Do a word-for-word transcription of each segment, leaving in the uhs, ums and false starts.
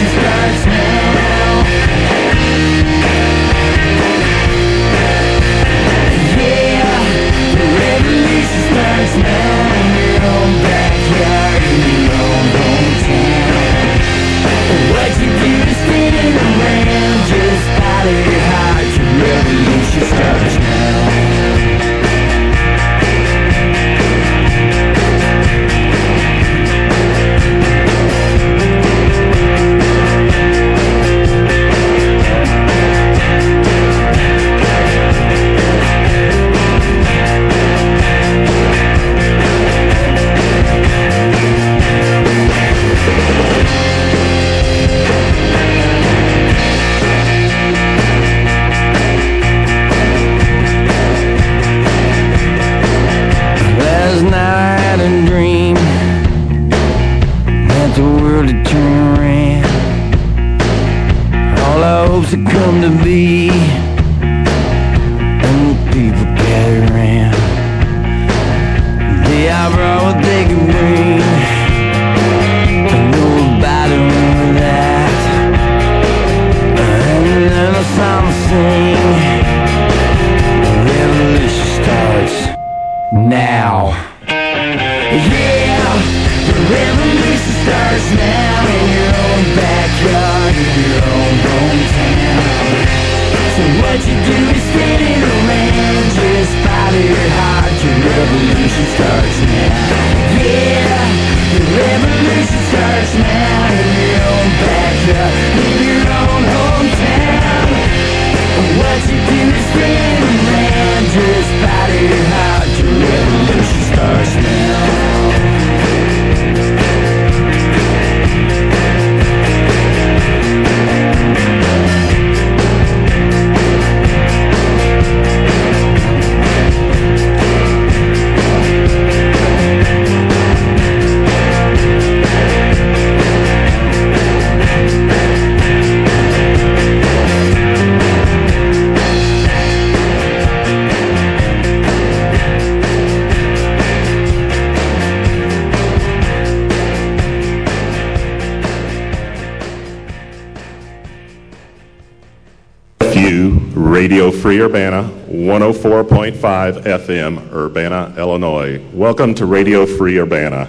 Radio Free Urbana, one oh four point five F M, Urbana, Illinois. Welcome to Radio Free Urbana.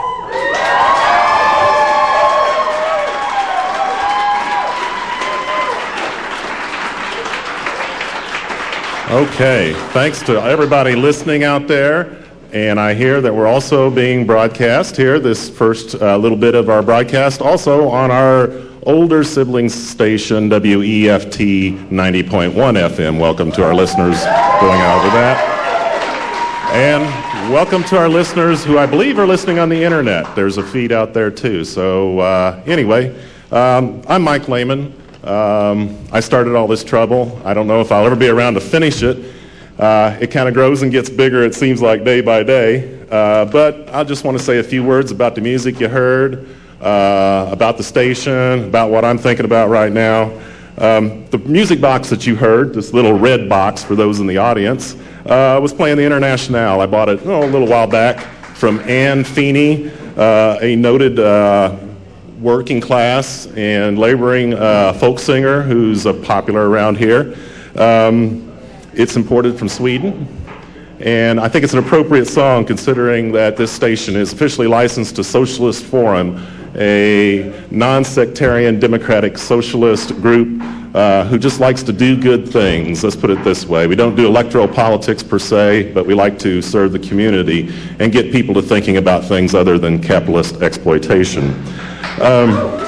Okay, thanks to everybody listening out there. And I hear that we're also being broadcast here, this first uh, little bit of our broadcast, also on our older sibling station, W E F T ninety point one F M. Welcome to our listeners going out over that. And welcome to our listeners who I believe are listening on the internet. There's a feed out there too. So uh, anyway, um, I'm Mike Lehman. Um, I started all this trouble. I don't know if I'll ever be around to finish it. Uh, it kind of grows and gets bigger, it seems like, day by day. Uh, but I just want to say a few words about the music you heard, uh, about the station, about what I'm thinking about right now. Um, the music box that you heard, this little red box for those in the audience, uh, was playing the Internationale. I bought it oh, a little while back from Ann Feeney, uh, a noted uh, working class and laboring uh, folk singer who's uh, popular around here. Um, It's imported from Sweden, and I think it's an appropriate song considering that this station is officially licensed to Socialist Forum, a non-sectarian democratic socialist group uh, who just likes to do good things. Let's put it this way. We don't do electoral politics per se, but we like to serve the community and get people to thinking about things other than capitalist exploitation. Um,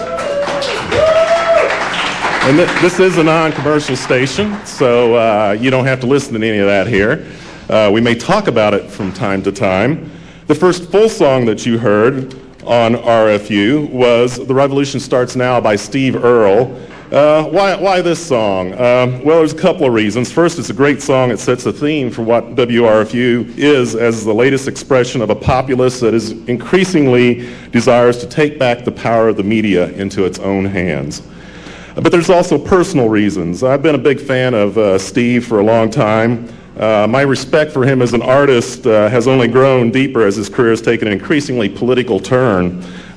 And th this is a non-commercial station, so uh, you don't have to listen to any of that here. Uh, we may talk about it from time to time. The first full song that you heard on R F U was The Revolution Starts Now by Steve Earle. Uh, why, why this song? Uh, well, there's a couple of reasons. First, it's a great song. It sets a theme for what W R F U is as the latest expression of a populace that is increasingly desires to take back the power of the media into its own hands. But there's also personal reasons. I've been a big fan of uh, Steve for a long time. Uh, my respect for him as an artist uh, has only grown deeper as his career has taken an increasingly political turn.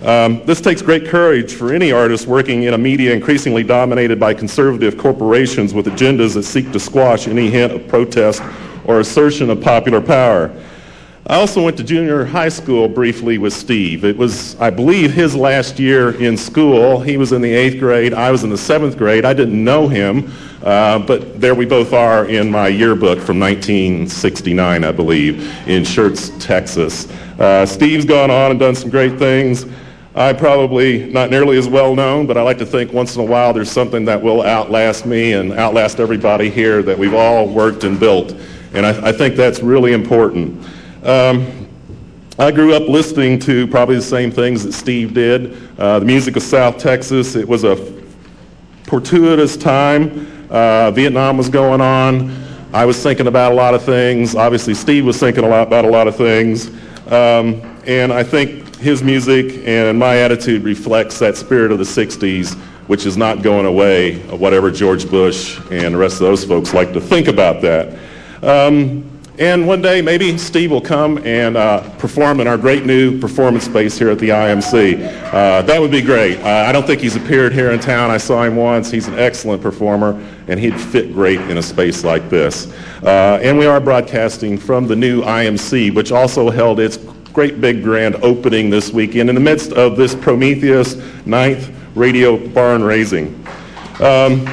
Um, this takes great courage for any artist working in a media increasingly dominated by conservative corporations with agendas that seek to squash any hint of protest or assertion of popular power. I also went to junior high school briefly with Steve. It was, I believe, his last year in school. He was in the eighth grade. I was in the seventh grade. I didn't know him, uh, but there we both are in my yearbook from nineteen sixty-nine, I believe, in Schertz, Texas. Uh, Steve's gone on and done some great things. I probably not nearly as well known, but I like to think once in a while there's something that will outlast me and outlast everybody here that we've all worked and built. And I, I think that's really important. Um, I grew up listening to probably the same things that Steve did. Uh, the music of South Texas. It was a fortuitous time. Uh, Vietnam was going on. I was thinking about a lot of things. Obviously, Steve was thinking a lot about a lot of things. Um, and I think his music and my attitude reflects that spirit of the sixties, which is not going away, whatever George Bush and the rest of those folks like to think about that. Um, and one day, maybe Steve will come and uh, perform in our great new performance space here at the I M C. Uh, that would be great. Uh, I don't think he's appeared here in town. I saw him once. He's an excellent performer, and he'd fit great in a space like this. Uh, and we are broadcasting from the new I M C, which also held its great big grand opening this weekend in the midst of this Prometheus ninth radio barn raising. Um,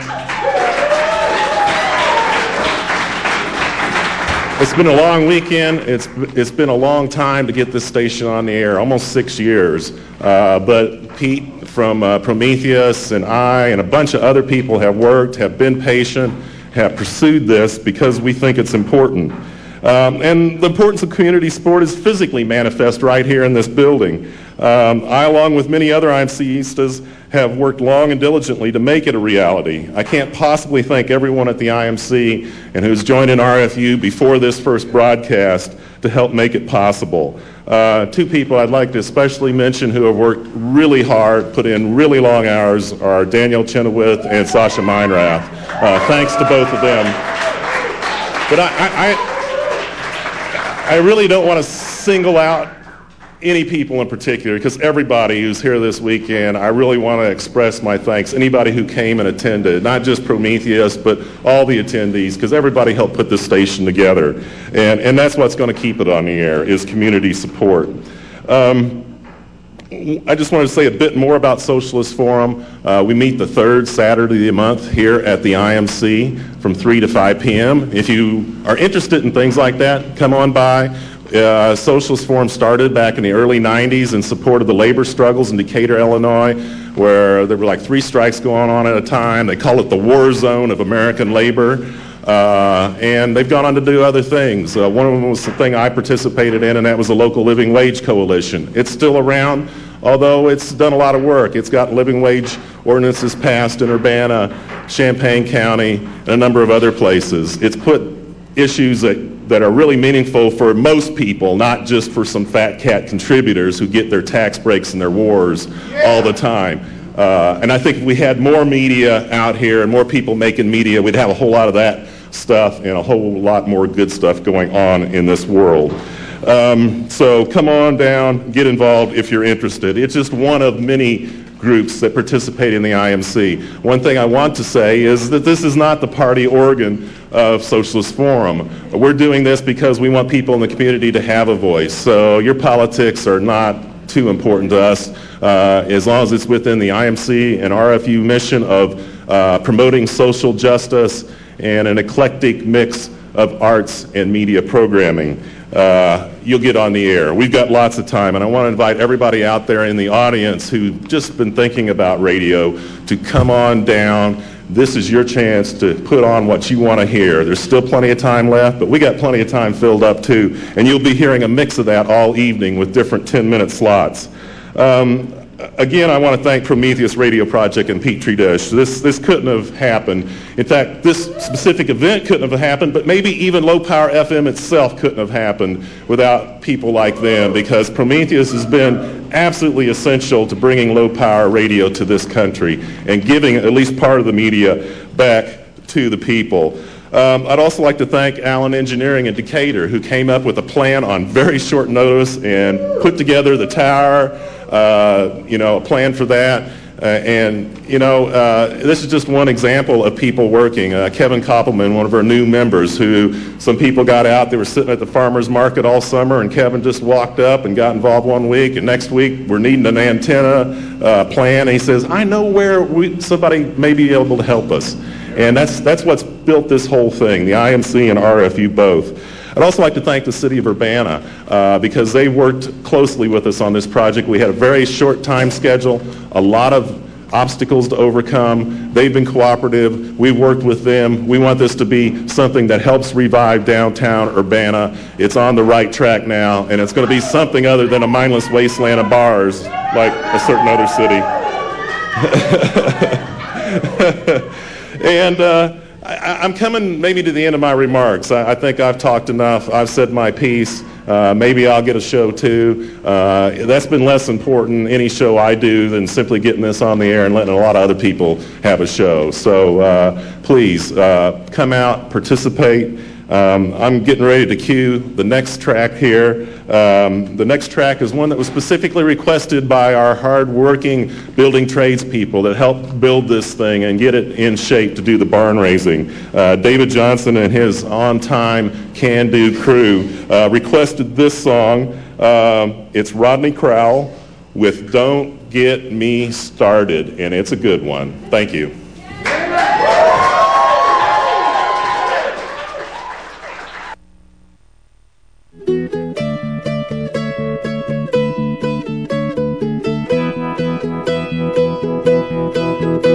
it's been a long weekend. It's, it's been a long time to get this station on the air, almost six years. Uh, but Pete from uh, Prometheus and I and a bunch of other people have worked, have been patient, have pursued this because we think it's important. Um, and the importance of community sport is physically manifest right here in this building. Um, I, along with many other IMCistas, have worked long and diligently to make it a reality. I can't possibly thank everyone at the I M C and who's joined in R F U before this first broadcast to help make it possible. Uh, two people I'd like to especially mention who have worked really hard, put in really long hours, are Danielle Chenoweth and Sasha Meinrath. Uh, thanks to both of them. But I, I, I I really don't want to single out any people in particular, because everybody who's here this weekend, I really want to express my thanks. Anybody who came and attended, not just Prometheus, but all the attendees, because everybody helped put this station together. And, and that's what's going to keep it on the air, is community support. Um, I just wanted to say a bit more about Socialist Forum. Uh, we meet the third Saturday of the month here at the I M C from three to five p m If you are interested in things like that, come on by. Uh, Socialist Forum started back in the early nineties in support of the labor struggles in Decatur, Illinois, where there were like three strikes going on at a time. They call it the war zone of American labor. Uh, and they've gone on to do other things. Uh, one of them was the thing I participated in, and that was the Local Living Wage Coalition. It's still around, although it's done a lot of work. It's got living wage ordinances passed in Urbana, Champaign County, and a number of other places. It's put issues that, that are really meaningful for most people, not just for some fat cat contributors who get their tax breaks and their wars all the time. Uh, and I think if we had more media out here and more people making media, we'd have a whole lot of that stuff and a whole lot more good stuff going on in this world. Um, so come on down, get involved if you're interested. It's just one of many groups that participate in the I M C. One thing I want to say is that this is not the party organ of Socialist Forum. We're doing this because we want people in the community to have a voice. So your politics are not too important to us, uh, as long as it's within the I M C and R F U mission of uh, promoting social justice and an eclectic mix of arts and media programming. Uh, you'll get on the air. We've got lots of time, and I want to invite everybody out there in the audience who've just been thinking about radio to come on down. This is your chance to put on what you want to hear. There's still plenty of time left, but we got plenty of time filled up too, and you'll be hearing a mix of that all evening with different ten-minute slots. Um, Again, I want to thank Prometheus Radio Project and Petri Dish. This, this couldn't have happened. In fact, this specific event couldn't have happened, but maybe even Low Power F M itself couldn't have happened without people like them, because Prometheus has been absolutely essential to bringing low power radio to this country and giving at least part of the media back to the people. Um, I'd also like to thank Allen Engineering in Decatur, who came up with a plan on very short notice and put together the tower, uh, you know, a plan for that. Uh, and, you know, uh, this is just one example of people working. Uh, Kevin Koppelman, one of our new members, who some people got out, they were sitting at the farmer's market all summer, and Kevin just walked up and got involved one week, and next week we're needing an antenna uh, plan, and he says, I know where we, somebody may be able to help us. And that's, that's what's built this whole thing, the I M C and R F U both. I'd also like to thank the City of Urbana uh, because they worked closely with us on this project. We had a very short time schedule, a lot of obstacles to overcome. They've been cooperative. We've worked with them. We want this to be something that helps revive downtown Urbana. It's on the right track now, and it's going to be something other than a mindless wasteland of bars like a certain other city. and uh, I, I'm coming maybe to the end of my remarks. I, I think I've talked enough. I've said my piece. Uh, maybe I'll get a show too. Uh, that's been less important, any show I do, than simply getting this on the air and letting a lot of other people have a show. So uh, please uh, come out, participate. Um, I'm getting ready to cue the next track here. Um, the next track is one that was specifically requested by our hard-working building tradespeople that helped build this thing and get it in shape to do the barn raising. Uh, David Johnson and his on-time can-do crew uh, requested this song. Um, it's Rodney Crowell with Don't Get Me Started, and it's a good one. Thank you. Thank you.